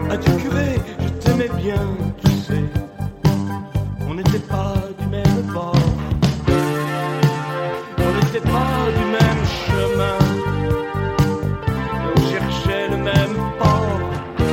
Adieu curé, je t'aimais bien, tu sais. On n'était pas du même bord. On n'était pas du même chemin. On cherchait le même port.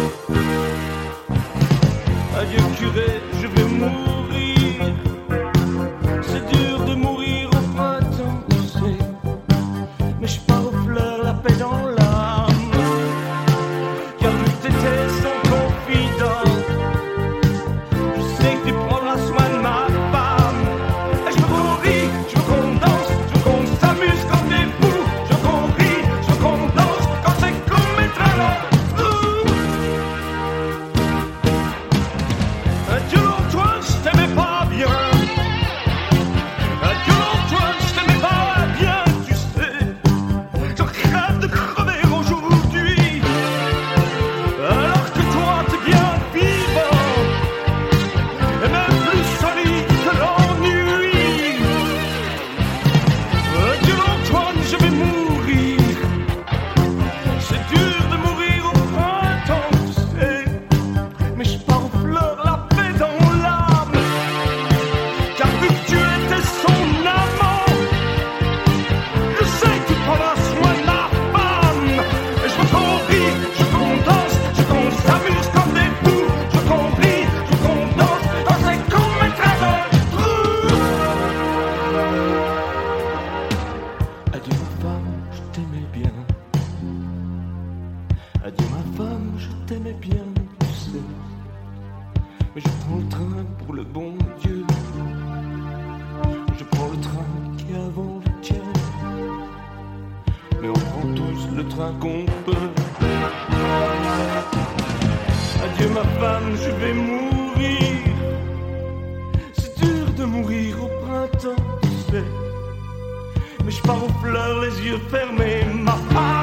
Adieu curé, je vais mourir. C'est dur de mourir au printemps, tu sais. Mais je pars aux fleurs, la paix dans l'âme. Car vu que t'étais son confident, je sais que tu prendras soin de ma femme. Et je veux qu'on rit, je veux qu'on danse, je veux qu'on s'amuse comme des fous. Je veux qu'on rit, je veux qu'on danse quand c'est qu'on mettra l'eau. Adieu l'Antoine, je t'aimais pas bien. Adieu l'Antoine, je t'aimais pas bien, tu sais. Je rêve de crever aujourd'hui. Alors que toi t'es bien vivant. Et même plus solide que l'ennui. Adieu l'Antoine, je vais mourir. C'est dur de mourir au printemps, tu sais. Mais je pars aux fleurs, la paix dans l'âme. Car vu que tu étais son amant, je sais que tu prendras soin de ma femme. Et je veux qu'on rit, je veux qu'on danse, je veux qu'on s'amuse comme des fous. Je veux qu'on rit, je veux qu'on danse, quand c'est qu'on mettra dans le trou. Adieu ma femme, je t'aimais bien. Adieu ma femme, je t'aimais bien, tu sais. Mais je prends le train pour le bon Dieu. Je prends le train qui est avant le tien. Mais on prend tous le train qu'on peut. Adieu ma femme, je vais mourir. C'est dur de mourir au printemps, tu sais. Mais je pars aux fleurs, les yeux fermés, ma femme.